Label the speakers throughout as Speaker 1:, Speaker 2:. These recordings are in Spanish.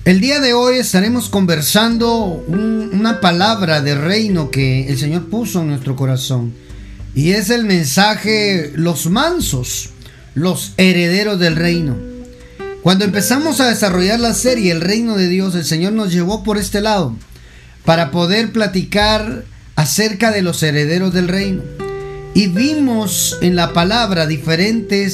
Speaker 1: El día de hoy estaremos conversando una palabra de reino que el Señor puso en nuestro corazón. Y es el mensaje, los mansos, los herederos del reino. Cuando empezamos a desarrollar la serie El Reino de Dios, el Señor nos llevó por este lado para poder platicar acerca de los herederos del reino. Y vimos en la palabra diferentes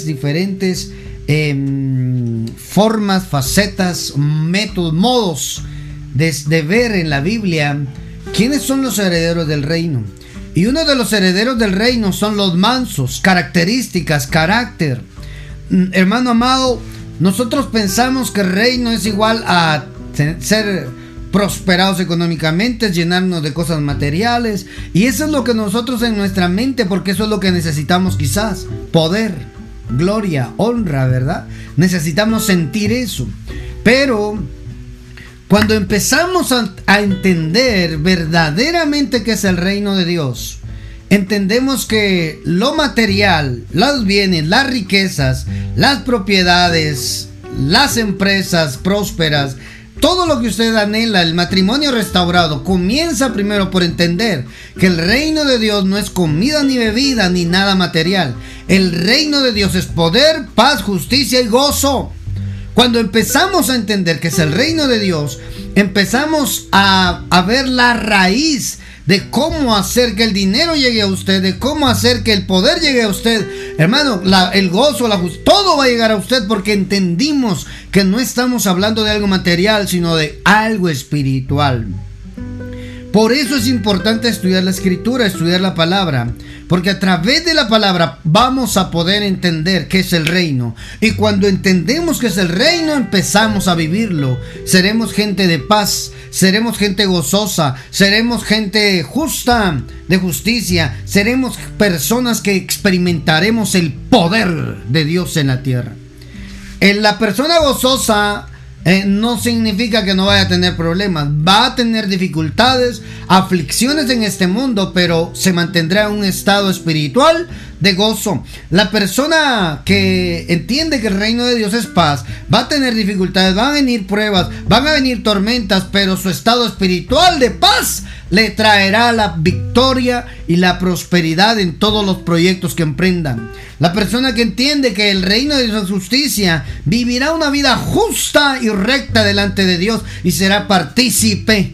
Speaker 1: formas, facetas, métodos, modos de ver en la Biblia quiénes son los herederos del reino. Y uno de los herederos del reino son los mansos, características, carácter. Hermano amado, nosotros pensamos que el reino es igual a ser prosperados económicamente, llenarnos de cosas materiales, y eso es lo que nosotros en nuestra mente, porque eso es lo que necesitamos quizás, poder, gloria, honra, ¿verdad? Necesitamos sentir eso. Pero cuando empezamos a entender verdaderamente qué es el reino de Dios, entendemos que lo material, los bienes, las riquezas, las propiedades, las empresas prósperas, todo lo que usted anhela, el matrimonio restaurado, comienza primero por entender que el reino de Dios no es comida ni bebida ni nada material. El reino de Dios es poder, paz, justicia y gozo. Cuando empezamos a entender que es el reino de Dios, empezamos a ver la raíz de cómo hacer que el dinero llegue a usted, de cómo hacer que el poder llegue a usted. Hermano, el gozo, la justicia, todo va a llegar a usted porque entendimos que no estamos hablando de algo material, sino de algo espiritual. Por eso es importante estudiar la Escritura, estudiar la palabra, porque a través de la palabra vamos a poder entender qué es el reino. Y cuando entendemos qué es el reino, empezamos a vivirlo. Seremos gente de paz, seremos gente gozosa, seremos gente justa, de justicia, seremos personas que experimentaremos el poder de Dios en la tierra. La persona gozosa no significa que no vaya a tener problemas, va a tener dificultades, aflicciones en este mundo, pero se mantendrá en un estado espiritual de gozo. La persona que entiende que el reino de Dios es paz, va a tener dificultades, van a venir pruebas, van a venir tormentas, pero su estado espiritual de paz le traerá la victoria y la prosperidad en todos los proyectos que emprendan. La persona que entiende que el reino de Dios es justicia, vivirá una vida justa y recta delante de Dios y será partícipe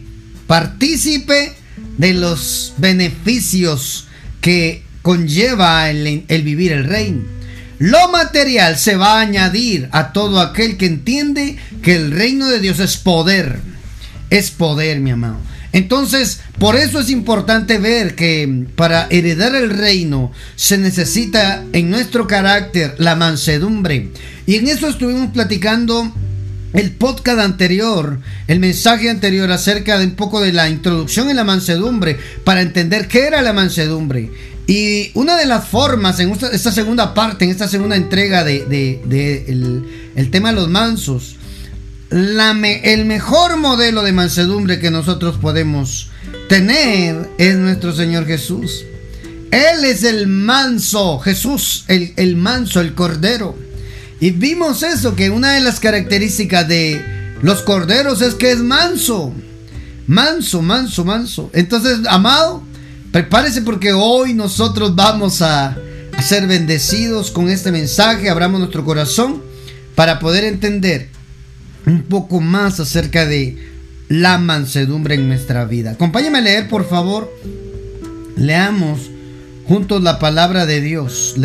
Speaker 1: de los beneficios que conlleva el vivir el reino. Lo material se va a añadir a todo aquel que entiende que el reino de Dios es poder, mi amado. Entonces, por eso es importante ver que para heredar el reino se necesita en nuestro carácter la mansedumbre. Y en eso estuvimos platicando el podcast anterior, el mensaje anterior acerca de un poco de la introducción en la mansedumbre, para entender qué era la mansedumbre. Y una de las formas en esta segunda parte, en esta segunda entrega el tema de los mansos, el mejor modelo de mansedumbre que nosotros podemos tener es nuestro Señor Jesús. Él es el manso, Jesús, el manso, el cordero. Y vimos eso, que una de las características de los corderos es que es manso. Entonces, amado, prepárese porque hoy nosotros vamos a ser bendecidos con este mensaje. Abramos nuestro corazón para poder entender un poco más acerca de la mansedumbre en nuestra vida. Acompáñame a leer, por favor. Leamos juntos la palabra de Dios.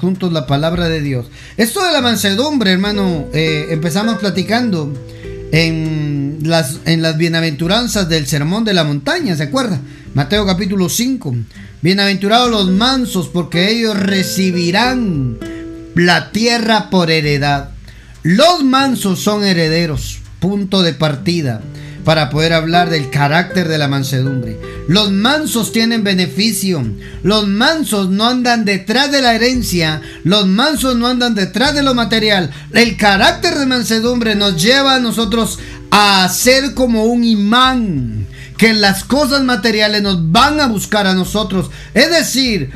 Speaker 1: Esto de la mansedumbre, hermano, empezamos platicando en las bienaventuranzas del Sermón de la Montaña, ¿se acuerda? Mateo capítulo 5. Bienaventurados los mansos, porque ellos recibirán la tierra por heredad. Los mansos son herederos, punto de partida, para poder hablar del carácter de la mansedumbre. Los mansos tienen beneficio. Los mansos no andan detrás de la herencia. Los mansos no andan detrás de lo material. El carácter de mansedumbre nos lleva a nosotros a ser como un imán que las cosas materiales nos van a buscar a nosotros. Es decir,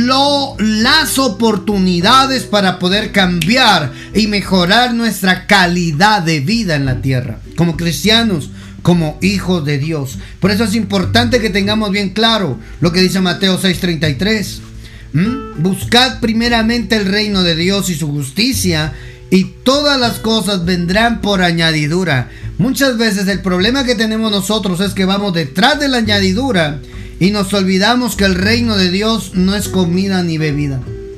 Speaker 1: las oportunidades para poder cambiar y mejorar nuestra calidad de vida en la tierra, como cristianos, como hijos de Dios. Por eso es importante que tengamos bien claro lo que dice Mateo 6:33. Buscad primeramente el reino de Dios y su justicia, y todas las cosas vendrán por añadidura. Muchas veces el problema que tenemos nosotros es que vamos detrás de la añadidura y nos olvidamos que el reino de Dios no es comida ni bebida.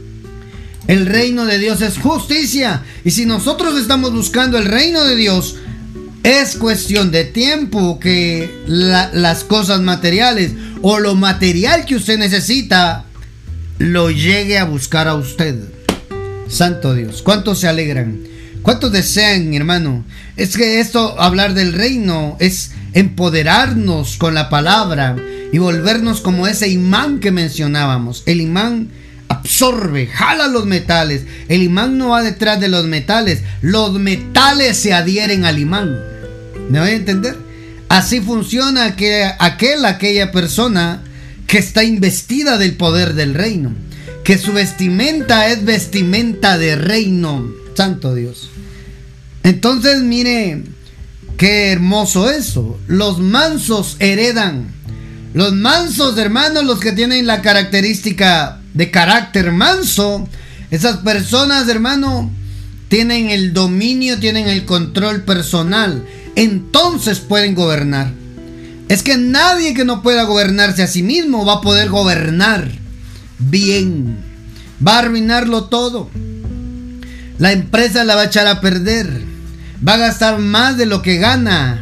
Speaker 1: El reino de Dios es justicia, y si nosotros estamos buscando el reino de Dios, es cuestión de tiempo que las cosas materiales o lo material que usted necesita lo llegue a buscar a usted. Santo Dios, ¿cuántos se alegran? ¿Cuántos desean, hermano? Es que esto, hablar del reino, es empoderarnos con la palabra y volvernos como ese imán que mencionábamos. El imán absorbe, jala los metales. El imán no va detrás de los metales se adhieren al imán. ¿Me voy a entender? Así funciona aquella persona que está investida del poder del reino, que su vestimenta es vestimenta de reino. Santo Dios. Entonces, mire qué hermoso eso. Los mansos heredan. Los mansos, hermanos, los que tienen la característica de carácter manso, esas personas, hermano, tienen el dominio, tienen el control personal. Entonces pueden gobernar. Es que nadie que no pueda gobernarse a sí mismo va a poder gobernar bien. Va a arruinarlo todo. La empresa la va a echar a perder. Va a gastar más de lo que gana.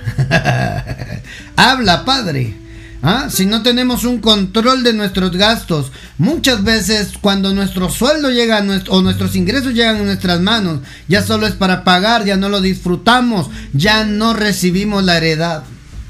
Speaker 1: Habla, Padre. Si no tenemos un control de nuestros gastos, muchas veces cuando nuestro sueldo llega o nuestros ingresos llegan a nuestras manos, ya solo es para pagar, ya no lo disfrutamos, ya no recibimos la heredad.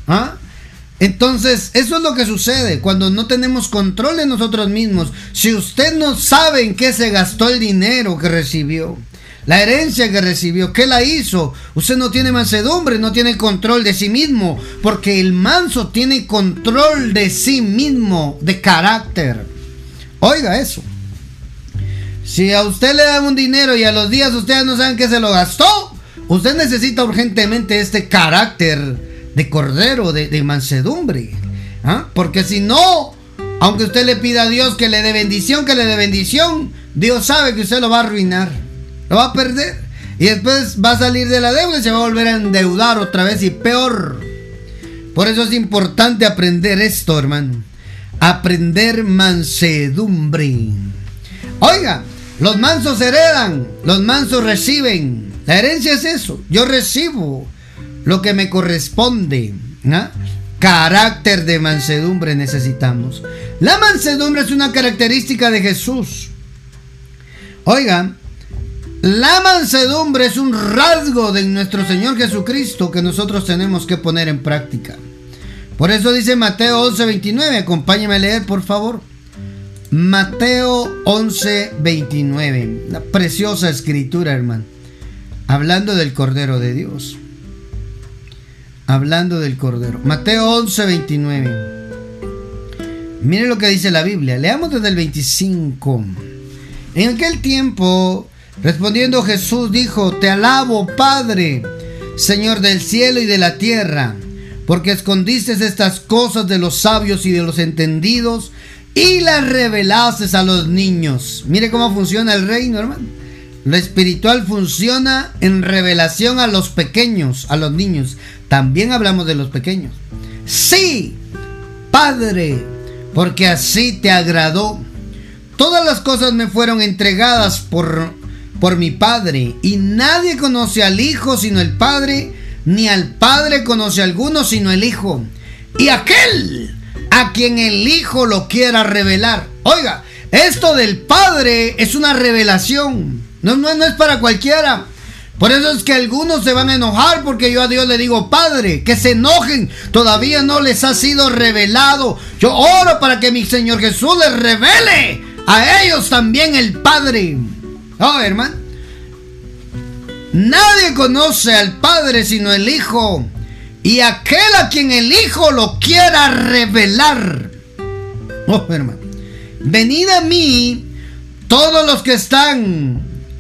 Speaker 1: Entonces, eso es lo que sucede cuando no tenemos control de nosotros mismos. Si usted no sabe en qué se gastó el dinero que recibió, la herencia que recibió, ¿qué la hizo? Usted no tiene mansedumbre, no tiene control de sí mismo, porque el manso tiene control de sí mismo, de carácter. Oiga eso. Si a usted le dan un dinero y a los días ustedes no saben que se lo gastó, usted necesita urgentemente este carácter de cordero, de mansedumbre. Porque si no, aunque usted le pida a Dios que le dé bendición, Dios sabe que usted lo va a arruinar, lo va a perder, y después va a salir de la deuda y se va a volver a endeudar otra vez, y peor. Por eso es importante aprender esto, hermano. Aprender mansedumbre. Oiga, los mansos heredan, los mansos reciben. La herencia es eso. Yo recibo lo que me corresponde. Carácter de mansedumbre necesitamos. La mansedumbre es una característica de Jesús. Oiga, la mansedumbre es un rasgo de nuestro Señor Jesucristo que nosotros tenemos que poner en práctica. Por eso dice Mateo 11:29. Acompáñeme a leer, por favor. Mateo 11:29. Una preciosa escritura, hermano. Hablando del Cordero de Dios. Hablando del Cordero. Mateo 11:29. Mire lo que dice la Biblia. Leamos desde el 25. En aquel tiempo, respondiendo Jesús, dijo: Te alabo, Padre, Señor del cielo y de la tierra, porque escondiste estas cosas de los sabios y de los entendidos y las revelaste a los niños. Mire cómo funciona el reino, hermano. Lo espiritual funciona en revelación a los pequeños, a los niños. También hablamos de los pequeños. Sí, Padre, porque así te agradó. Todas las cosas me fueron entregadas por mi Padre, y nadie conoce al Hijo sino el Padre, ni al Padre conoce a alguno sino el Hijo, y aquel a quien el Hijo lo quiera revelar. Oiga, esto del Padre es una revelación. No es para cualquiera. Por eso es que algunos se van a enojar porque yo a Dios le digo Padre. Que se enojen, todavía no les ha sido revelado. Yo oro para que mi Señor Jesús les revele a ellos también el Padre. Oh, hermano, nadie conoce al Padre sino el Hijo, y aquel a quien el Hijo lo quiera revelar. Oh, hermano, venid a mí todos los que están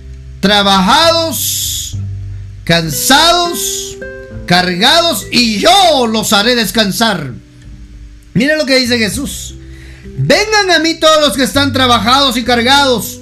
Speaker 1: trabajados, cansados, cargados, y yo los haré descansar. Mira lo que dice Jesús: vengan a mí todos los que están trabajados y cargados,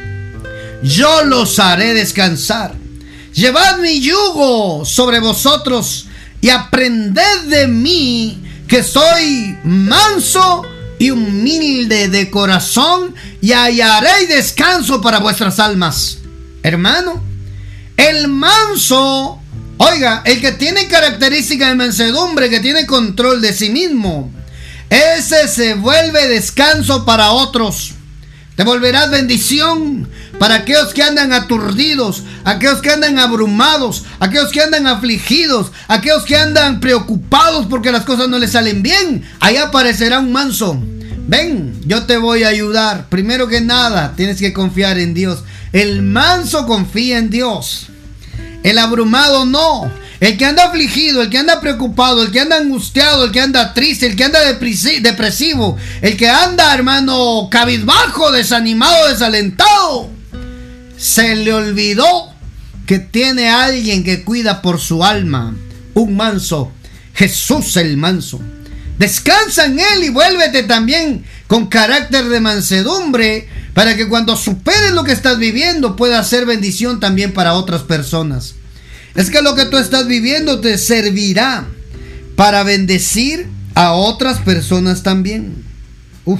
Speaker 1: yo los haré descansar. Llevad mi yugo sobre vosotros y aprended de mí, que soy manso y humilde de corazón, y hallaréis descanso para vuestras almas. Hermano, el manso, oiga, el que tiene característica de mansedumbre, que tiene control de sí mismo, ese se vuelve descanso para otros. Te volverás bendición para aquellos que andan aturdidos, aquellos que andan abrumados, aquellos que andan afligidos, aquellos que andan preocupados porque las cosas no les salen bien. Ahí aparecerá un manso. Ven, yo te voy a ayudar. Primero que nada, tienes que confiar en Dios. El manso confía en Dios. El abrumado no. El que anda afligido, el que anda preocupado, el que anda angustiado, el que anda triste, el que anda depresivo, el que anda, hermano, cabizbajo, desanimado, desalentado, se le olvidó que tiene a alguien que cuida por su alma. Un manso, Jesús el manso. Descansa en Él y vuélvete también con carácter de mansedumbre, para que cuando superes lo que estás viviendo pueda ser bendición también para otras personas. Es que lo que tú estás viviendo te servirá para bendecir a otras personas también. Uf,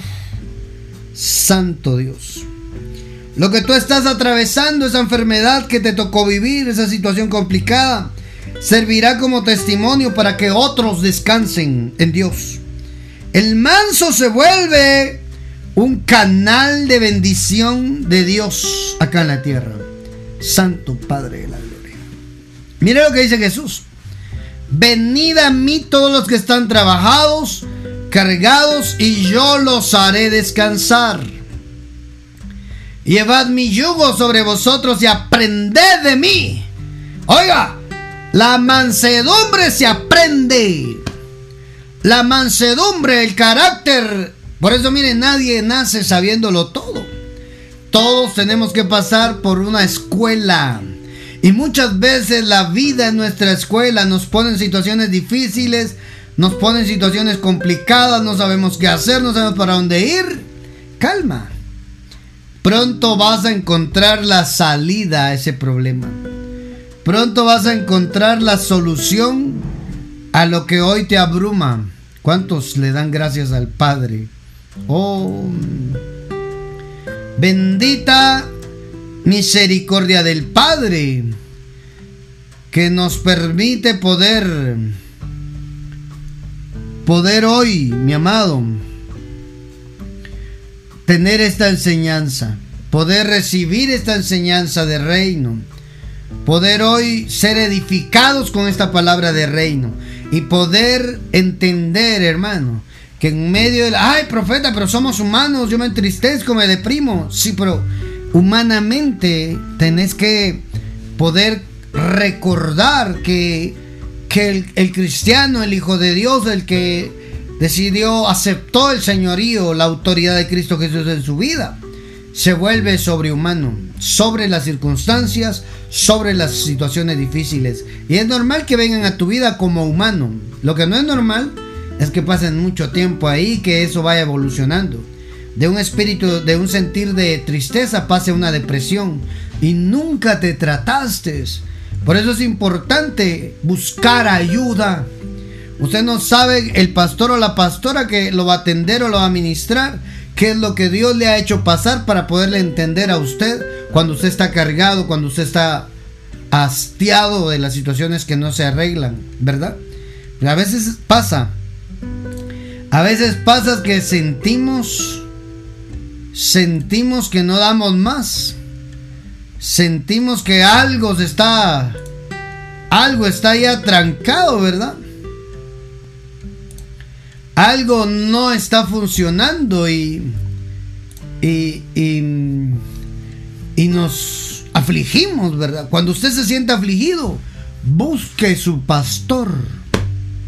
Speaker 1: santo Dios. Lo que tú estás atravesando, esa enfermedad que te tocó vivir, esa situación complicada, servirá como testimonio para que otros descansen en Dios. El manso se vuelve un canal de bendición de Dios acá en la tierra. Santo Padre de la gloria. Mire lo que dice Jesús: venid a mí todos los que están trabajados, cargados, y yo los haré descansar. Llevad mi yugo sobre vosotros y aprended de mí. Oiga, la mansedumbre se aprende. La mansedumbre, el carácter. Por eso, miren, nadie nace sabiéndolo todo. Todos tenemos que pasar por una escuela. Y muchas veces la vida en nuestra escuela nos pone en situaciones difíciles, nos pone en situaciones complicadas, no sabemos qué hacer, no sabemos para dónde ir. Calma. Pronto vas a encontrar la salida a ese problema. Pronto vas a encontrar la solución a lo que hoy te abruma. ¿Cuántos le dan gracias al Padre? Oh, bendita misericordia del Padre, que nos permite poder hoy, mi amado, tener esta enseñanza, poder recibir esta enseñanza de reino, poder hoy ser edificados con esta palabra de reino y poder entender, hermano, que en medio de ay, profeta, pero somos humanos, yo me entristezco, me deprimo. Sí, pero humanamente tenés que poder recordar que el cristiano, el Hijo de Dios, el que decidió, aceptó el señorío, la autoridad de Cristo Jesús en su vida, se vuelve sobrehumano, sobre las circunstancias, sobre las situaciones difíciles. Y es normal que vengan a tu vida como humano. Lo que no es normal es que pasen mucho tiempo ahí, que eso vaya evolucionando. De un espíritu, de un sentir de tristeza, pase a una depresión y nunca te trataste. Por eso es importante buscar ayuda. Usted no sabe, el pastor o la pastora que lo va a atender o lo va a ministrar, qué es lo que Dios le ha hecho pasar para poderle entender a usted cuando usted está cargado, cuando usted está hastiado de las situaciones que no se arreglan, ¿verdad? A veces pasa que sentimos que no damos más. Sentimos que algo está ahí atrancado, ¿verdad? Algo no está funcionando y nos afligimos, ¿verdad? Cuando usted se siente afligido, busque su pastor.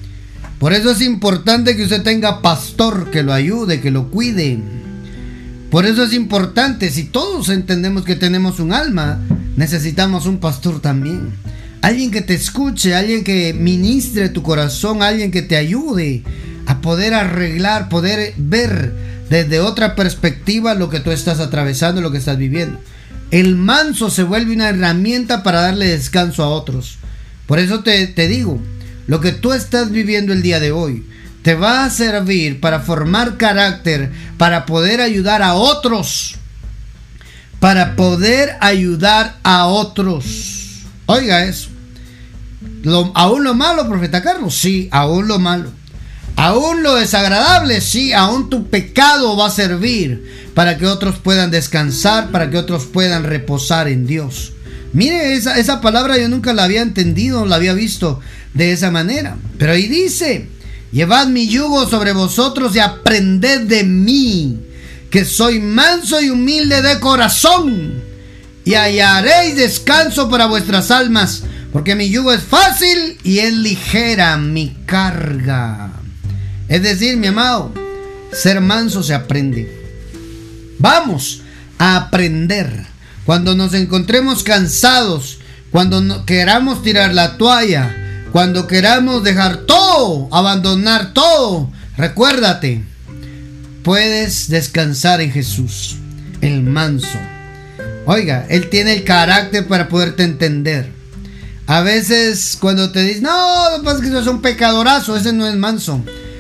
Speaker 1: Por eso es importante que usted tenga pastor que lo ayude, que lo cuide. Por eso es importante, si todos entendemos que tenemos un alma, necesitamos un pastor también. Alguien que te escuche, alguien que ministre tu corazón, alguien que te ayude a poder arreglar, poder ver desde otra perspectiva lo que tú estás atravesando, lo que estás viviendo. El manso se vuelve una herramienta para darle descanso a otros. Por eso te digo, lo que tú estás viviendo el día de hoy te va a servir para formar carácter, para poder ayudar a otros. Para poder ayudar a otros. Oiga eso. ¿Aún lo malo, profeta Carlos? Sí, aún lo malo. Aún lo desagradable, sí, aún tu pecado va a servir para que otros puedan descansar, para que otros puedan reposar en Dios. Mire, esa palabra yo nunca la había entendido, la había visto de esa manera. Pero ahí dice: llevad mi yugo sobre vosotros y aprended de mí, que soy manso y humilde de corazón, y hallaréis descanso para vuestras almas, porque mi yugo es fácil y es ligera mi carga. Es decir, mi amado, ser manso se aprende. Vamos a aprender. Cuando nos encontremos cansados, cuando queramos tirar la toalla, cuando queramos dejar todo, abandonar todo, recuérdate, puedes descansar en Jesús, el manso. Oiga, Él tiene el carácter para poderte entender. A veces cuando te dicen, no, pues que eso es un pecadorazo, ese no es manso.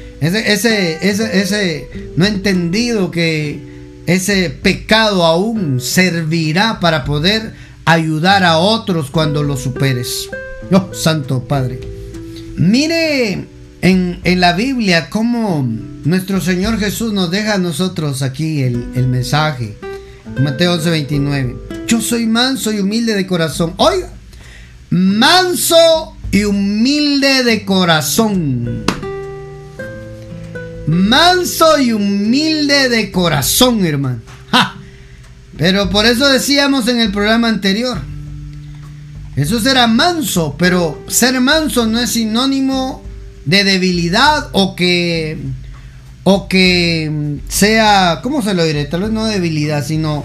Speaker 1: Ese no ha entendido que ese pecado aún servirá para poder ayudar a otros cuando lo superes. Oh, Santo Padre. Mire en la Biblia cómo nuestro Señor Jesús nos deja a nosotros aquí el mensaje. Mateo 11:29. Yo soy manso y humilde de corazón. Oiga, manso y humilde de corazón. Manso y humilde de corazón, hermano. ¡Ja! Pero por eso decíamos en el programa anterior, Jesús era manso, pero ser manso no es sinónimo de debilidad o que sea, ¿cómo se lo diré? Tal vez no debilidad, sino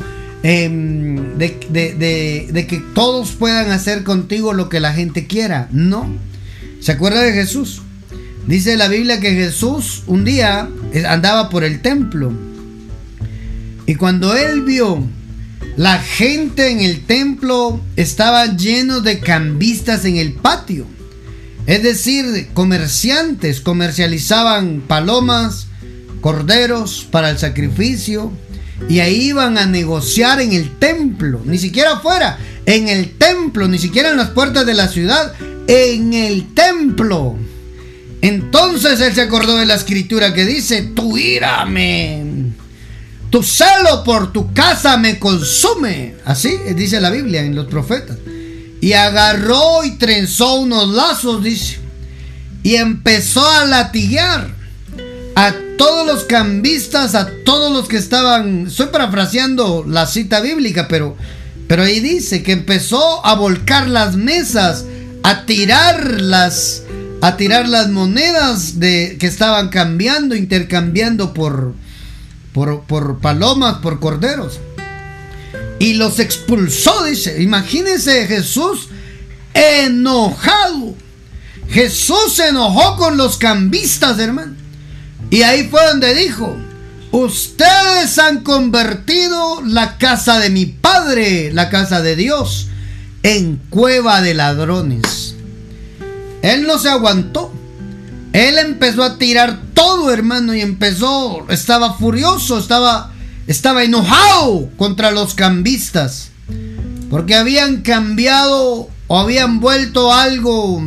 Speaker 1: de que todos puedan hacer contigo lo que la gente quiera. No. ¿Se acuerda de Jesús? Dice la Biblia que Jesús un día andaba por el templo y cuando él vio la gente en el templo, estaba lleno de cambistas en el patio, es decir, comerciantes, comercializaban palomas, corderos para el sacrificio, y ahí iban a negociar en el templo, ni siquiera afuera, en el templo, ni siquiera en las puertas de la ciudad, en el templo. Entonces él se acordó de la escritura que dice: tu ira tu celo por tu casa me consume. Así dice la Biblia en los profetas. Y agarró y trenzó unos lazos, dice, y empezó a latigar a todos los cambistas, a todos los que estaban. Estoy parafraseando la cita bíblica, pero ahí dice que empezó a volcar las mesas, a tirar las monedas que estaban cambiando, intercambiando por palomas, por corderos, y los expulsó, dice. Imagínense, Jesús enojado. Jesús se enojó con los cambistas, hermano, y ahí fue donde dijo: ustedes han convertido la casa de mi padre, la casa de Dios, en cueva de ladrones. Él no se aguantó. Él empezó a tirar todo, hermano, y estaba furioso, estaba enojado contra los cambistas, porque habían cambiado o habían vuelto algo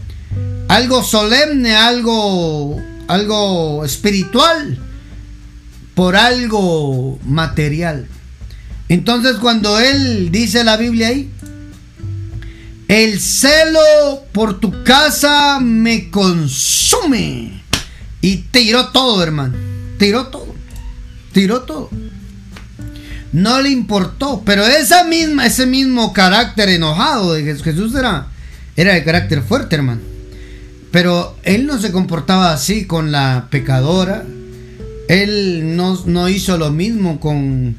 Speaker 1: solemne, algo espiritual, por algo material. Entonces, cuando él dice la Biblia ahí: el celo por tu casa me consume. Y tiró todo, hermano. Tiró todo. No le importó. Pero ese mismo carácter enojado de Jesús era de carácter fuerte, hermano. Pero él no se comportaba así con la pecadora. Él no hizo lo mismo con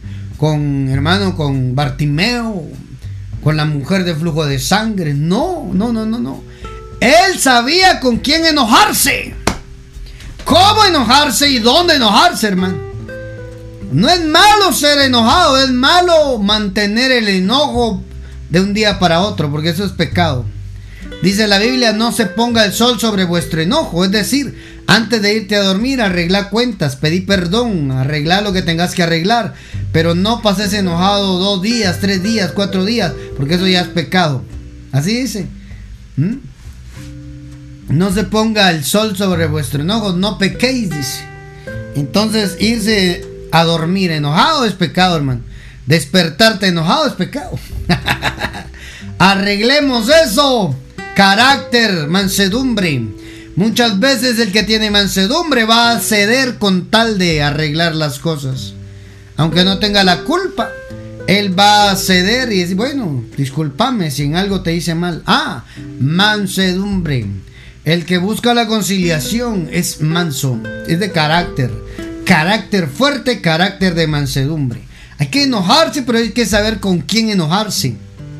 Speaker 1: Bartimeo, con la mujer de flujo de sangre. No. Él sabía con quién enojarse, cómo enojarse y dónde enojarse, hermano. No es malo ser enojado, es malo mantener el enojo de un día para otro, porque eso es pecado. Dice la Biblia: no se ponga el sol sobre vuestro enojo. Es decir, antes de irte a dormir, arregla cuentas, pedí perdón, arregla lo que tengas que arreglar, pero no pases enojado 2 días, 3 días, 4 días, porque eso ya es pecado. Así dice. No se ponga el sol sobre vuestro enojo, no pequéis, dice. Entonces, irse a dormir enojado es pecado, hermano. Despertarte enojado es pecado. Arreglemos eso. Carácter, mansedumbre. Muchas veces el que tiene mansedumbre va a ceder con tal de arreglar las cosas. Aunque no tenga la culpa, él va a ceder y decir: bueno, discúlpame si en algo te hice mal. Mansedumbre. El que busca la conciliación es manso, es de carácter. Carácter fuerte, carácter de mansedumbre. Hay que enojarse, pero hay que saber con quién enojarse.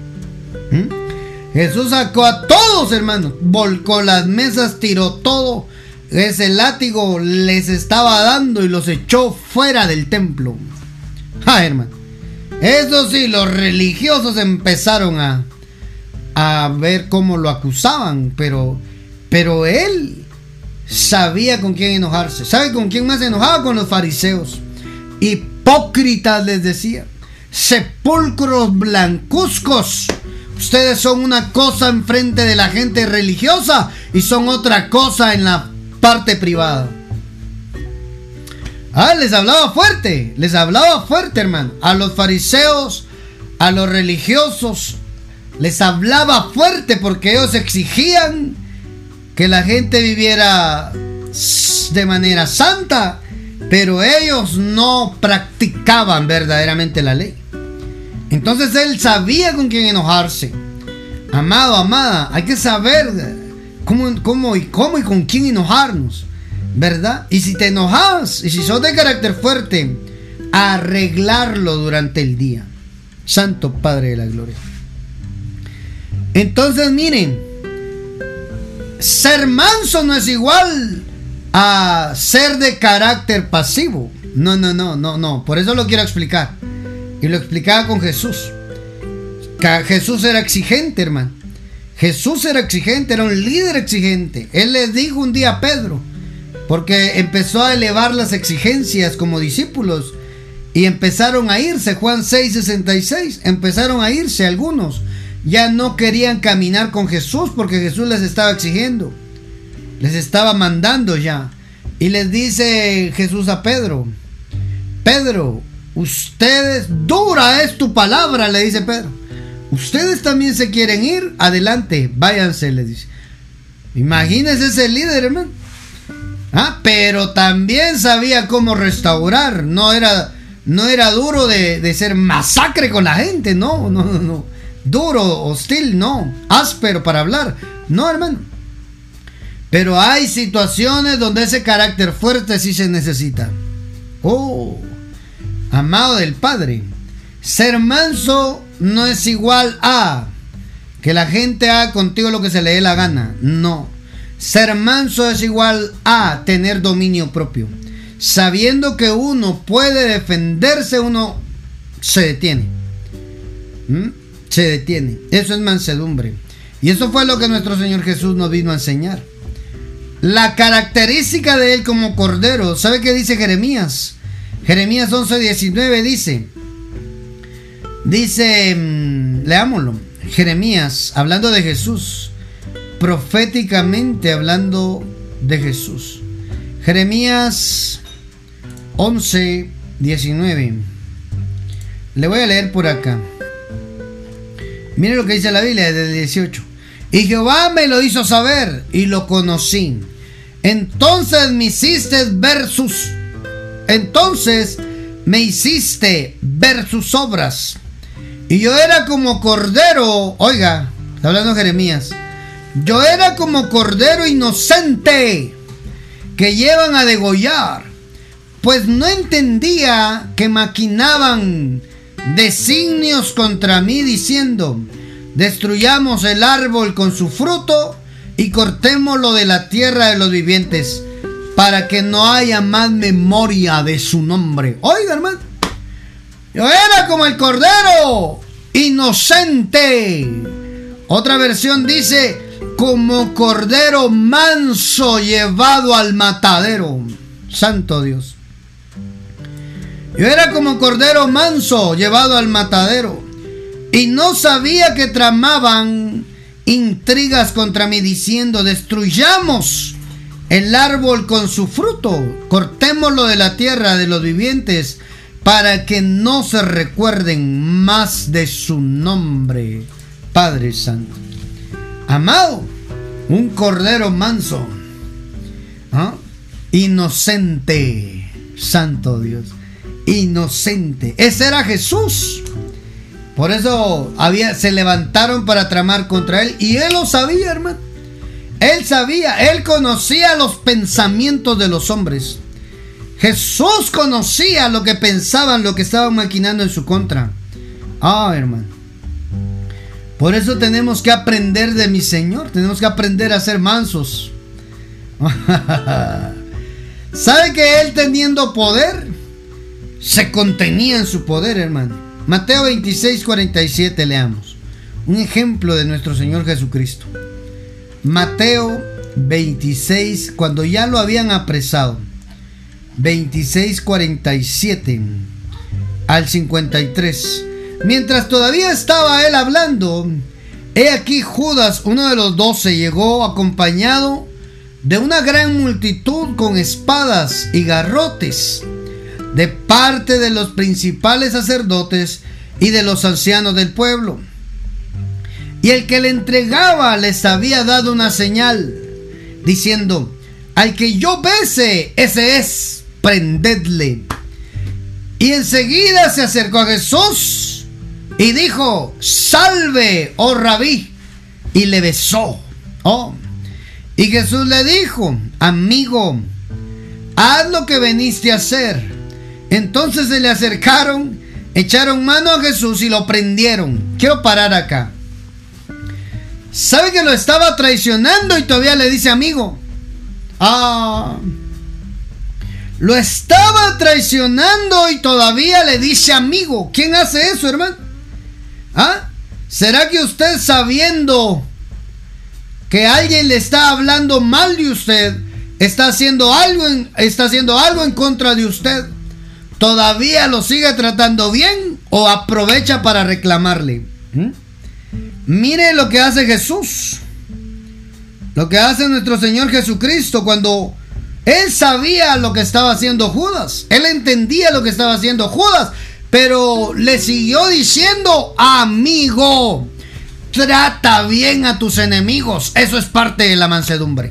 Speaker 1: Jesús sacó a todos, hermanos, volcó las mesas, tiró todo. Ese látigo les estaba dando y los echó fuera del templo. Hermano. Eso sí, los religiosos empezaron a ver cómo lo acusaban, pero él sabía con quién enojarse. ¿Sabe con quién más se enojaba? Con los fariseos. Hipócritas, les decía. Sepulcros blancuzcos. Ustedes son una cosa enfrente de la gente religiosa y son otra cosa en la parte privada. Les hablaba fuerte, hermano. A los fariseos, a los religiosos, les hablaba fuerte porque ellos exigían que la gente viviera de manera santa, pero ellos no practicaban verdaderamente la ley. Entonces él sabía con quién enojarse. Amado, amada, hay que saber cómo y con quién enojarnos, ¿verdad? Y si te enojas, y si sos de carácter fuerte, arreglarlo durante el día. Santo Padre de la Gloria. Entonces miren, ser manso no es igual a ser de carácter pasivo. No. Por eso lo quiero explicar. Y lo explicaba con Jesús. Jesús era exigente, hermano. Jesús era exigente, era un líder exigente. Él les dijo un día a Pedro, porque empezó a elevar las exigencias como discípulos y empezaron a irse. Juan 6:66, empezaron a irse algunos. Ya no querían caminar con Jesús porque Jesús les estaba exigiendo, les estaba mandando ya. Y les dice Jesús a Pedro: Pedro, ustedes, dura es tu palabra, le dice Pedro. Ustedes también se quieren ir, adelante, váyanse, le dice. Imagínense ese líder, hermano. Pero también sabía cómo restaurar. No era duro de ser masacre con la gente, no. Duro, hostil, no. Áspero para hablar, no, hermano. Pero hay situaciones donde ese carácter fuerte sí se necesita. Amado del Padre, ser manso no es igual a que la gente haga contigo lo que se le dé la gana. No. Ser manso es igual a tener dominio propio. Sabiendo que uno puede defenderse, uno se detiene. Se detiene. Eso es mansedumbre. Y eso fue lo que nuestro Señor Jesús nos vino a enseñar. La característica de él como cordero. ¿Sabe qué dice Jeremías? Jeremías 11:19 dice, leámoslo. Jeremías, hablando de Jesús, proféticamente hablando de Jesús. Jeremías 11:19. Le voy a leer por acá. Mire lo que dice la Biblia desde el 18. Y Jehová me lo hizo saber y lo conocí. Entonces me hiciste ver sus obras. Y yo era como cordero, oiga, está hablando Jeremías, Yo era como cordero inocente que llevan a degollar, pues no entendía que maquinaban designios contra mí, diciendo: destruyamos el árbol con su fruto y cortémoslo de la tierra de los vivientes, para que no haya más memoria de su nombre. Oiga, hermano, yo era como el cordero inocente. Otra versión dice: como cordero manso llevado al matadero. Santo Dios. Yo era como cordero manso llevado al matadero, y no sabía que tramaban intrigas contra mí, diciendo: destruyamos el árbol con su fruto, cortémoslo de la tierra de los vivientes, para que no se recuerden más de su nombre. Padre Santo, amado, un cordero manso, inocente. Santo Dios, inocente. Ese era Jesús. Por eso se levantaron para tramar contra él, y él lo sabía, hermano. Él sabía, él conocía los pensamientos de los hombres. Jesús conocía lo que pensaban, lo que estaban maquinando en su contra. Hermano, por eso tenemos que aprender de mi Señor. Tenemos que aprender a ser mansos. ¿Sabe que él, teniendo poder, se contenía en su poder, hermano? Mateo 26:47, leamos. Un ejemplo de nuestro Señor Jesucristo. Mateo 26, cuando ya lo habían apresado. 26:47 al 53. Mientras todavía estaba él hablando, he aquí Judas, uno de los 12, llegó acompañado de una gran multitud con espadas y garrotes, de parte de los principales sacerdotes y de los ancianos del pueblo. Y el que le entregaba les había dado una señal, diciendo: al que yo bese, ese es, prendedle. Y enseguida se acercó a Jesús y dijo: salve, oh rabí, y le besó. Y Jesús le dijo: amigo, haz lo que veniste a hacer. Entonces se le acercaron, echaron mano a Jesús y lo prendieron. Quiero parar acá. ¿Sabe que lo estaba traicionando y todavía le dice amigo? Lo estaba traicionando y todavía le dice amigo. ¿Quién hace eso, hermano? ¿Será que usted, sabiendo que alguien le está hablando mal de usted, está haciendo algo en contra de usted, todavía lo sigue tratando bien o aprovecha para reclamarle? Mire lo que hace Jesús, lo que hace nuestro Señor Jesucristo, cuando él sabía lo que estaba haciendo Judas, él entendía lo que estaba haciendo Judas, pero le siguió diciendo: amigo, trata bien a tus enemigos. Eso es parte de la mansedumbre.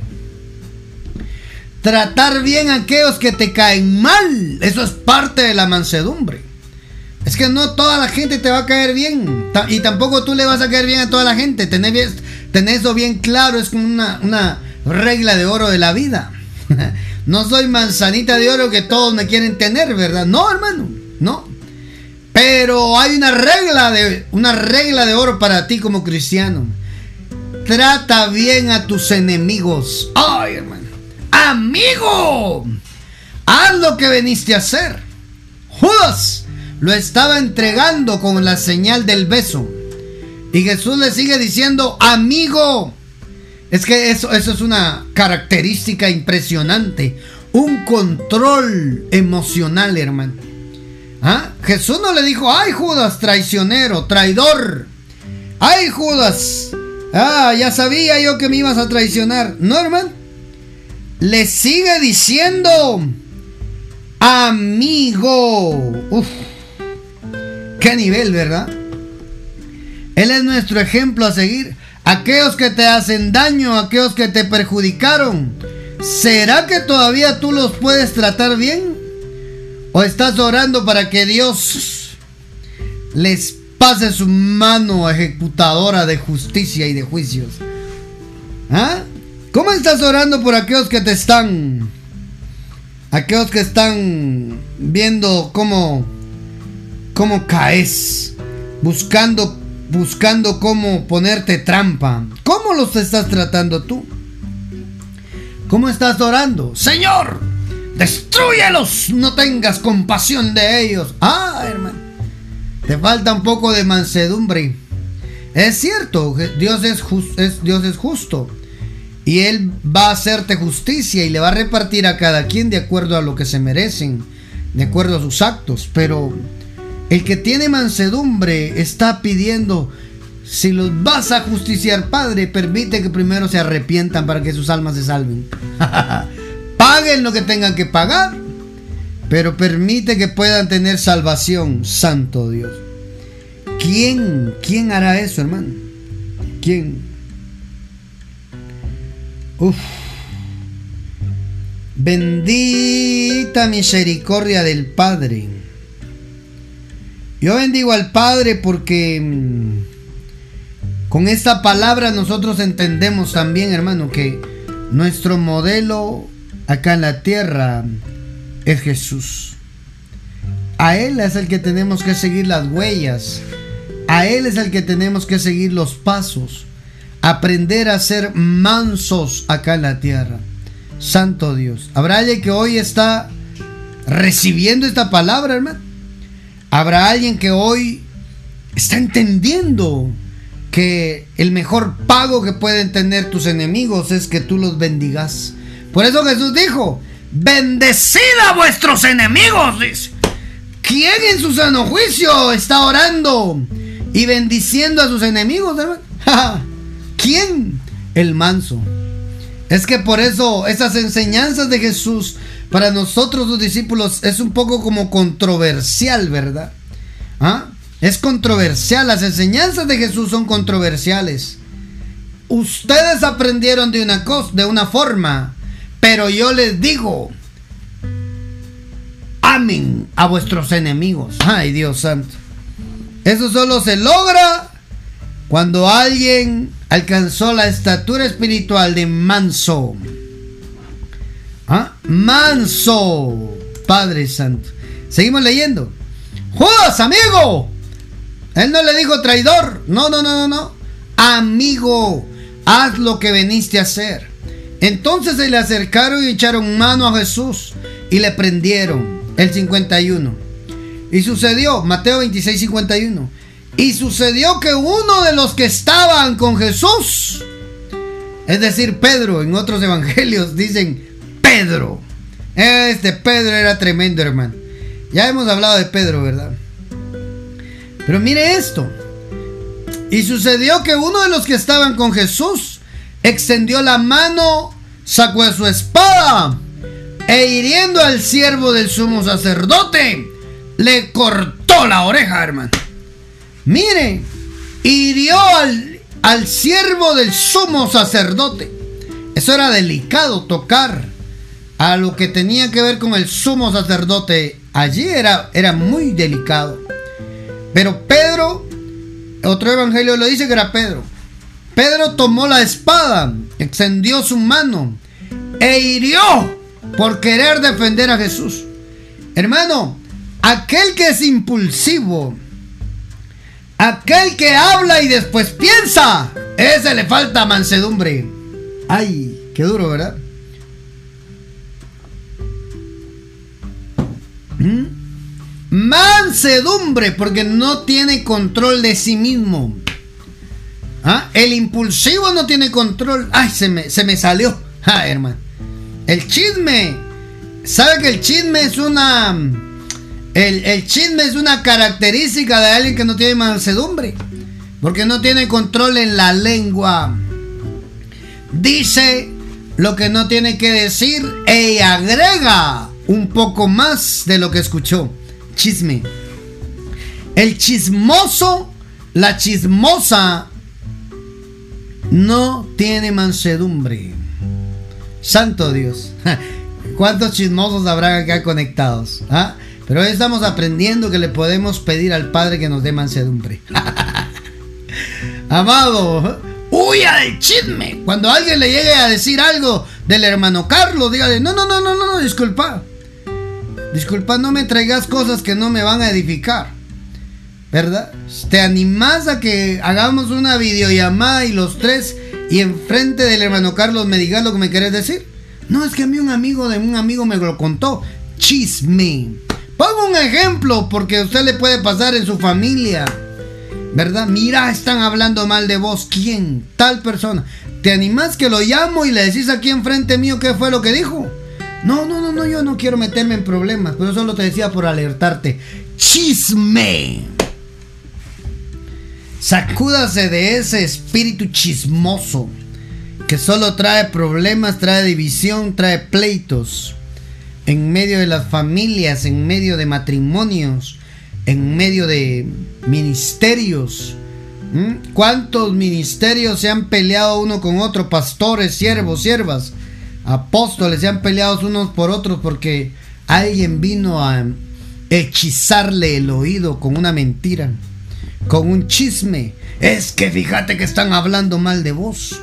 Speaker 1: Tratar bien a aquellos que te caen mal, eso es parte de la mansedumbre. Es que no toda la gente te va a caer bien, y tampoco tú le vas a caer bien a toda la gente. Tenés eso bien claro. Es como una regla de oro de la vida. No soy manzanita de oro que todos me quieren tener, ¿verdad? No, hermano, no. Pero hay una regla de oro para ti como cristiano. Trata bien a tus enemigos. Ay, hermano, amigo, haz lo que veniste a hacer. Judas lo estaba entregando con la señal del beso, y Jesús le sigue diciendo: amigo. Es que eso es una característica impresionante, un control emocional, hermano. Jesús no le dijo: ay, Judas, traicionero, traidor. Ay, Judas, ya sabía yo que me ibas a traicionar. No, hermano. Le sigue diciendo: amigo. Qué nivel, ¿verdad? Él es nuestro ejemplo a seguir. Aquellos que te hacen daño, aquellos que te perjudicaron, ¿será que todavía tú los puedes tratar bien? ¿O estás orando para que Dios les pase su mano ejecutadora de justicia y de juicios? ¿Ah? ¿Cómo estás orando por aquellos que están viendo cómo caes, buscando cómo ponerte trampa? ¿Cómo los estás tratando tú? ¿Cómo estás orando? Señor, destrúyelos, no tengas compasión de ellos. Hermano, te falta un poco de mansedumbre. Es cierto, Dios es justo. Y Él va a hacerte justicia y le va a repartir a cada quien de acuerdo a lo que se merecen, de acuerdo a sus actos. Pero el que tiene mansedumbre está pidiendo: si los vas a justiciar, Padre, permite que primero se arrepientan para que sus almas se salven. Paguen lo que tengan que pagar, pero permite que puedan tener salvación. Santo Dios. ¿Quién hará eso, hermano? ¿Quién? Bendita misericordia del Padre. Yo bendigo al Padre porque con esta palabra nosotros entendemos también, hermano, que nuestro modelo acá en la tierra es Jesús. A Él es el que tenemos que seguir las huellas. A Él es el que tenemos que seguir los pasos. Aprender a ser mansos acá en la tierra. Santo Dios. ¿Habrá alguien que hoy está recibiendo esta palabra, hermano? ¿Habrá alguien que hoy está entendiendo que el mejor pago que pueden tener tus enemigos es que tú los bendigas? Por eso Jesús dijo: bendecid a vuestros enemigos, dice. ¿Quién en su sano juicio está orando y bendiciendo a sus enemigos, hermano? ¿Quién? El manso. Es que por eso esas enseñanzas de Jesús para nosotros los discípulos es un poco como controversial, ¿verdad? Es controversial. Las enseñanzas de Jesús son controversiales. Ustedes aprendieron de una forma, pero yo les digo: amen a vuestros enemigos. Ay, Dios santo. Eso solo se logra cuando alguien alcanzó la estatura espiritual de manso. Manso. Padre santo. Seguimos leyendo. Judas, amigo. Él no le dijo traidor. No. Amigo, haz lo que veniste a hacer. Entonces se le acercaron y echaron mano a Jesús y le prendieron. El 51. Y sucedió, Mateo 26, 51. Y sucedió que uno de los que estaban con Jesús, es decir, Pedro, en otros evangelios dicen Pedro. Este Pedro era tremendo, hermano. Ya hemos hablado de Pedro, ¿verdad? Pero mire esto. Y sucedió que uno de los que estaban con Jesús extendió la mano, sacó su espada e hiriendo al siervo del sumo sacerdote, le cortó la oreja, hermano. Mire, hirió al siervo del sumo sacerdote. Eso era delicado, tocar a lo que tenía que ver con el sumo sacerdote. Allí era muy delicado. Pero Pedro, otro evangelio lo dice que era Pedro. Pedro tomó la espada, extendió su mano e hirió por querer defender a Jesús. Hermano, aquel que es impulsivo, aquel que habla y después piensa, ese le falta mansedumbre. Ay, qué duro, ¿verdad? Mansedumbre, porque no tiene control de sí mismo. El impulsivo no tiene control. Ay, se me salió. Hermano, el chisme. ¿Sabe que el chisme es una... El chisme es una característica de alguien que no tiene mansedumbre? Porque no tiene control en la lengua. Dice lo que no tiene que decir e agrega un poco más de lo que escuchó. Chisme. El chismoso, la chismosa, no tiene mansedumbre. Santo Dios. ¿Cuántos chismosos habrán acá conectados? Pero hoy estamos aprendiendo que le podemos pedir al Padre que nos dé mansedumbre. Amado, huya del chisme. Cuando alguien le llegue a decir algo del hermano Carlos, dígale, no, disculpa, no me traigas cosas que no me van a edificar, ¿verdad? ¿Te animás a que hagamos una videollamada y los tres, y enfrente del hermano Carlos me digas lo que me querés decir? No, es que a mí un amigo de un amigo me lo contó. Chisme. Pongo un ejemplo porque a usted le puede pasar en su familia, ¿verdad? Mira, están hablando mal de vos. ¿Quién? Tal persona. ¿Te animás que lo llamo y le decís aquí enfrente mío qué fue lo que dijo? No, yo no quiero meterme en problemas, pero solo te decía por alertarte. Chisme. Sacúdase de ese espíritu chismoso que solo trae problemas, trae división, trae pleitos en medio de las familias, en medio de matrimonios, en medio de ministerios. ¿Cuántos ministerios se han peleado uno con otro? Pastores, siervos, siervas, apóstoles se han peleado unos por otros porque alguien vino a hechizarle el oído con una mentira, con un chisme. Es que fíjate que están hablando mal de vos.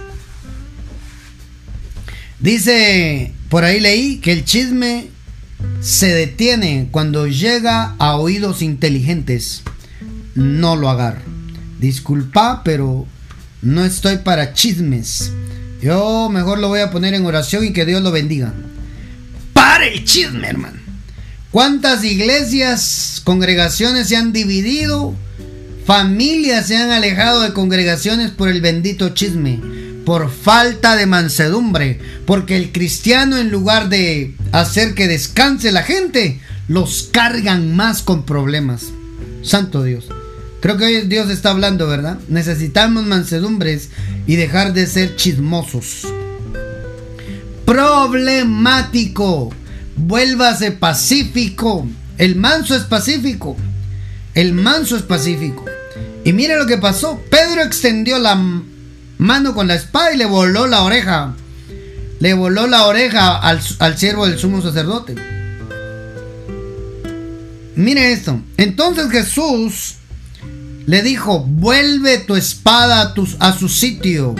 Speaker 1: Dice, por ahí leí que el chisme se detiene cuando llega a oídos inteligentes. No lo agarro. Disculpa, pero no estoy para chismes. Yo mejor lo voy a poner en oración y que Dios lo bendiga. Para el chisme, hermano. ¿Cuántas iglesias, congregaciones se han dividido? Familias se han alejado de congregaciones por el bendito chisme, por falta de mansedumbre, porque el cristiano, en lugar de hacer que descanse la gente, los cargan más con problemas. Santo Dios. Creo que hoy Dios está hablando, ¿verdad? Necesitamos mansedumbres y dejar de ser chismosos. Problemático. Vuélvase pacífico. El manso es pacífico. El manso es pacífico. Y mire lo que pasó. Pedro extendió la mano con la espada y le voló la oreja. Le voló la oreja al siervo del sumo sacerdote. Mire esto. Entonces Jesús le dijo: vuelve tu espada a su sitio,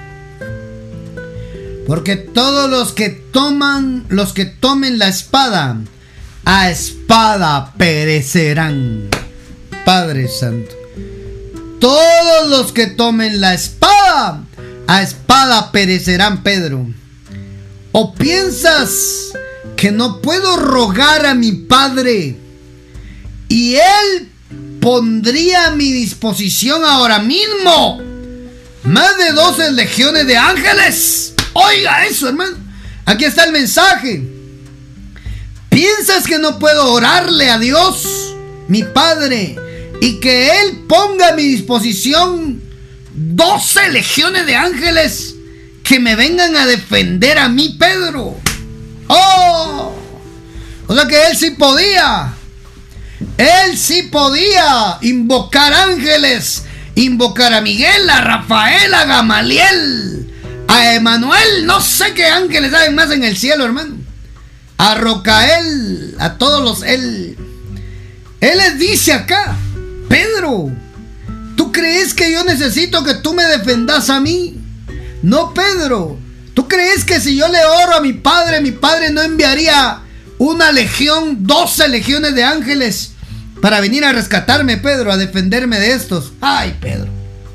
Speaker 1: porque todos los que tomen la espada, a espada perecerán. Padre Santo. Todos los que tomen la espada, a espada perecerán, Pedro. ¿O piensas que no puedo rogar a mi Padre y Él pondría a mi disposición ahora mismo más de 12 legiones de ángeles? Oiga eso, hermano. Aquí está el mensaje. ¿Piensas que no puedo orarle a Dios, mi Padre, y que Él ponga a mi disposición 12 legiones de ángeles que me vengan a defender a mí, Pedro? ¡Oh! O sea que Él sí podía. Él sí podía invocar ángeles, invocar a Miguel, a Rafael, a Gamaliel, a Emanuel, no sé qué ángeles hay más en el cielo, hermano. A Rocael, a todos los... Él les dice acá: Pedro, ¿tú crees que yo necesito que tú me defendas a mí? No, Pedro. ¿Tú crees que si yo le oro a mi Padre no enviaría una legión, 12 legiones de ángeles para venir a rescatarme, Pedro, a defenderme de estos? Ay, Pedro.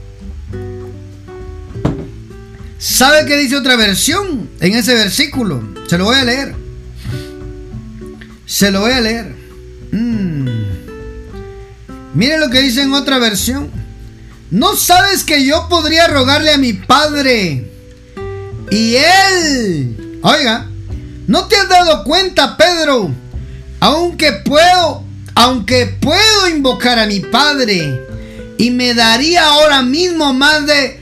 Speaker 1: ¿Sabe qué dice otra versión en ese versículo? Se lo voy a leer. Mire lo que dice en otra versión. ¿No sabes que yo podría rogarle a mi Padre y Él? Oiga, ¿no te has dado cuenta, Pedro? Aunque puedo invocar a mi Padre y me daría ahora mismo más de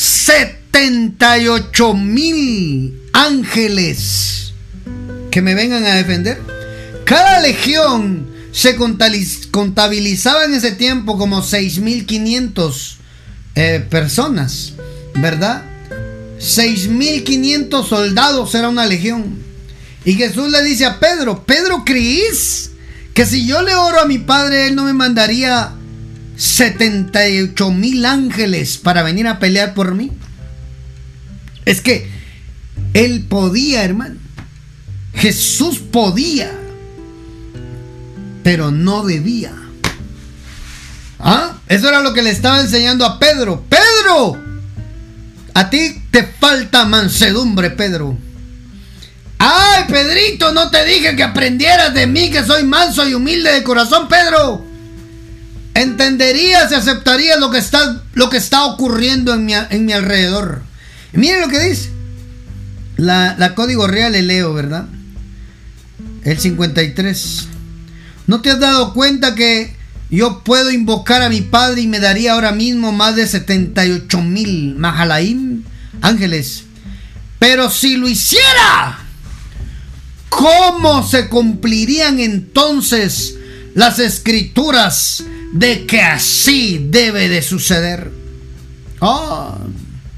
Speaker 1: 78,000 ángeles que me vengan a defender. Cada legión se contabilizaba en ese tiempo como 6,500 personas, ¿verdad? 6,500 soldados era una legión. Y Jesús le dice a Pedro: Pedro, ¿crees que si yo le oro a mi Padre, Él no me mandaría 78,000 ángeles para venir a pelear por mí? Es que él podía, hermano. Jesús podía, pero no debía. Eso era lo que le estaba enseñando a Pedro. Pedro, a ti te falta mansedumbre, Pedro. Ay, Pedrito, no te dije que aprendieras de mí, que soy manso y humilde de corazón, Pedro. Entenderías y aceptarías lo que está ocurriendo en mi alrededor. Y miren lo que dice. La Código Real le leo, ¿verdad? El 53. ¿No te has dado cuenta que yo puedo invocar a mi Padre y me daría ahora mismo más de 78,000 Mahalaim, ángeles? Pero si lo hiciera, ¿cómo se cumplirían entonces las escrituras de que así debe de suceder? ¿Cómo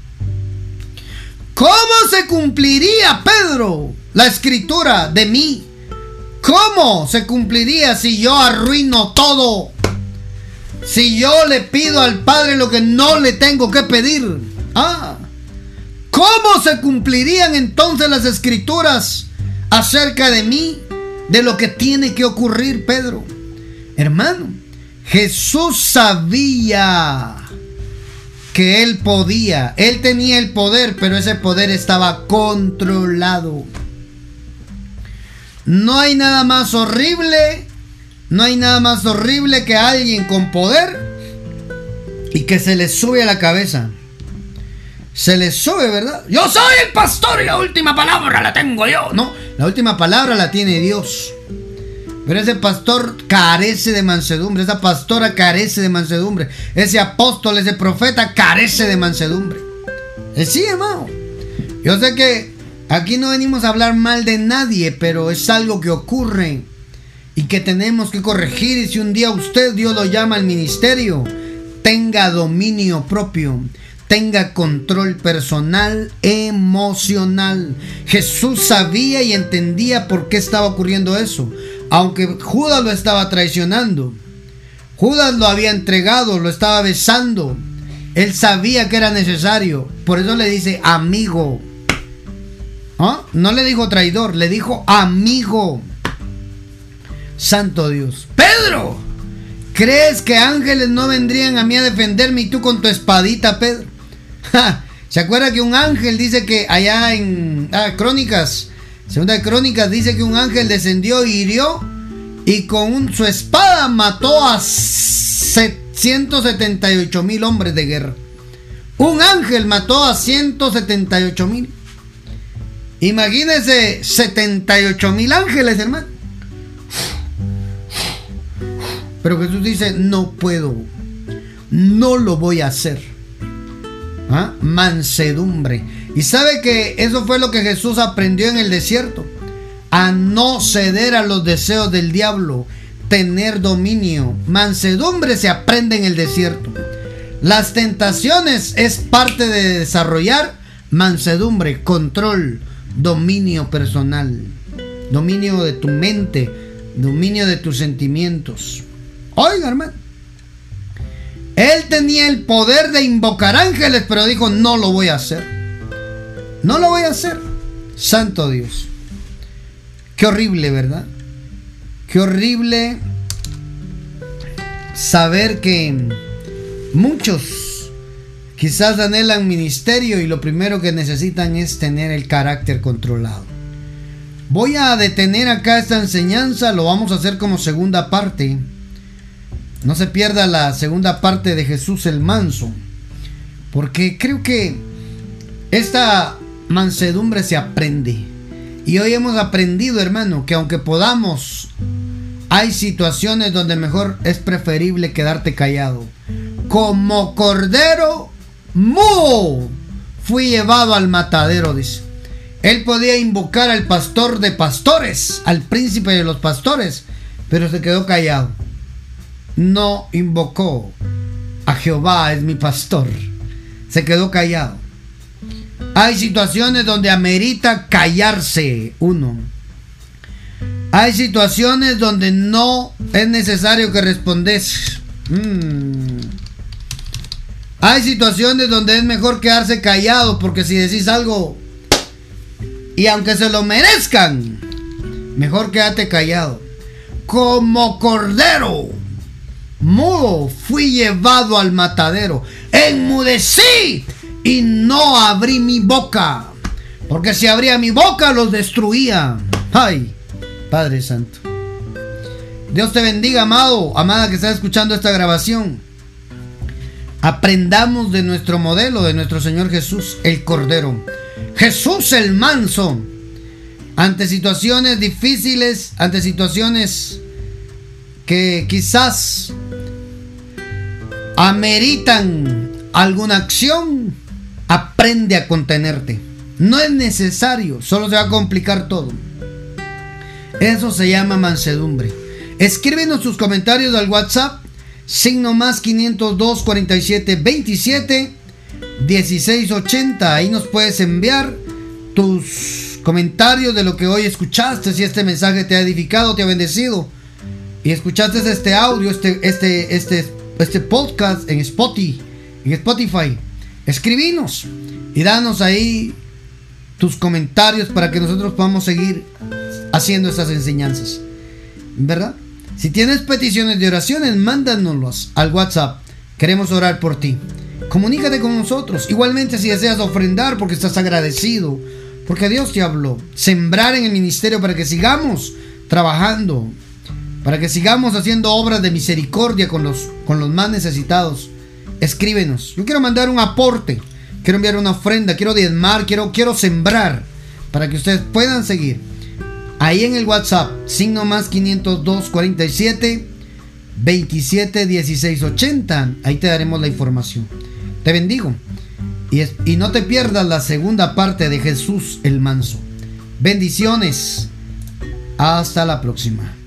Speaker 1: se cumpliría, Pedro, la escritura de mí? ¿Cómo se cumpliría si yo arruino todo? Si yo le pido al Padre lo que no le tengo que pedir. ¿Cómo se cumplirían entonces las escrituras acerca de mí? De lo que tiene que ocurrir, Pedro. Hermano, Jesús sabía que él podía. Él tenía el poder, pero ese poder estaba controlado. No hay nada más horrible. No hay nada más horrible que alguien con poder y que se le sube a la cabeza. Se le sube, ¿verdad? Yo soy el pastor y la última palabra la tengo yo. No, la última palabra la tiene Dios. Pero ese pastor carece de mansedumbre. Esa pastora carece de mansedumbre. Ese apóstol, ese profeta carece de mansedumbre. Sí, hermano. Yo sé que aquí no venimos a hablar mal de nadie, pero es algo que ocurre y que tenemos que corregir. Y si un día Dios lo llama al ministerio, tenga dominio propio, tenga control personal, emocional. Jesús sabía y entendía por qué estaba ocurriendo eso. Aunque Judas lo estaba traicionando, Judas lo había entregado, lo estaba besando, él sabía que era necesario. Por eso le dice amigo. No le dijo traidor, le dijo amigo. Santo Dios. Pedro, ¿crees que ángeles no vendrían a mí a defenderme y tú con tu espadita, Pedro? ¿Se acuerda que un ángel dice que allá en Crónicas, segunda de Crónicas, dice que un ángel descendió y hirió y con su espada mató a 178,000 hombres de guerra? Un ángel mató a 178,000. Imagínense 78,000 ángeles, hermano. Pero Jesús dice, no puedo, no lo voy a hacer. Mansedumbre. Y sabe que eso fue lo que Jesús aprendió en el desierto: a no ceder a los deseos del diablo, tener dominio. Mansedumbre se aprende en el desierto. Las tentaciones es parte de desarrollar mansedumbre, control, dominio personal, dominio de tu mente, dominio de tus sentimientos. Oiga, hermano, él tenía el poder de invocar ángeles, pero dijo, no lo voy a hacer. No lo voy a hacer. Santo Dios. Qué horrible, ¿verdad? Qué horrible saber que muchos quizás anhelan ministerio y lo primero que necesitan es tener el carácter controlado. Voy a detener acá esta enseñanza, lo vamos a hacer como segunda parte. No se pierda la segunda parte de Jesús el Manso, porque creo que esta mansedumbre se aprende. Y hoy hemos aprendido, hermano, que aunque podamos, hay situaciones donde mejor es preferible quedarte callado. Como cordero mudo fui llevado al matadero, dice. Él podía invocar al pastor de pastores, al príncipe de los pastores, pero se quedó callado. No invocó a Jehová es mi pastor. Se quedó callado. Hay situaciones donde amerita callarse uno. Hay situaciones donde no es necesario que respondes. Hay situaciones donde es mejor quedarse callado, porque si decís algo y aunque se lo merezcan, mejor quédate callado. Como cordero mudo fui llevado al matadero, enmudecí y no abrí mi boca, porque si abría mi boca los destruía. Ay, Padre Santo. Dios te bendiga, amado, amada que está escuchando esta grabación. Aprendamos de nuestro modelo, de nuestro Señor Jesús, el Cordero. Jesús el manso. Ante situaciones difíciles, ante situaciones que quizás ameritan alguna acción, aprende a contenerte. No es necesario, solo se va a complicar todo. Eso se llama mansedumbre. Escríbenos tus comentarios al WhatsApp, signo más 502 47 27 16 80. Ahí nos puedes enviar tus comentarios de lo que hoy escuchaste, si este mensaje te ha edificado, te ha bendecido, y escuchaste este audio, este podcast en Spotify. Escribinos y danos ahí tus comentarios para que nosotros podamos seguir haciendo estas enseñanzas, ¿verdad? Si tienes peticiones de oraciones, mándanoslas al WhatsApp. Queremos orar por ti. Comunícate con nosotros. Igualmente, si deseas ofrendar porque estás agradecido, porque Dios te habló, sembrar en el ministerio para que sigamos trabajando, para que sigamos haciendo obras de misericordia con los más necesitados, escríbenos. Yo quiero mandar un aporte, quiero enviar una ofrenda, quiero diezmar, quiero sembrar para que ustedes puedan seguir. Ahí en el WhatsApp, signo más 502 47 27 16 80. Ahí te daremos la información. Te bendigo. Y no te pierdas la segunda parte de Jesús el Manso. Bendiciones. Hasta la próxima.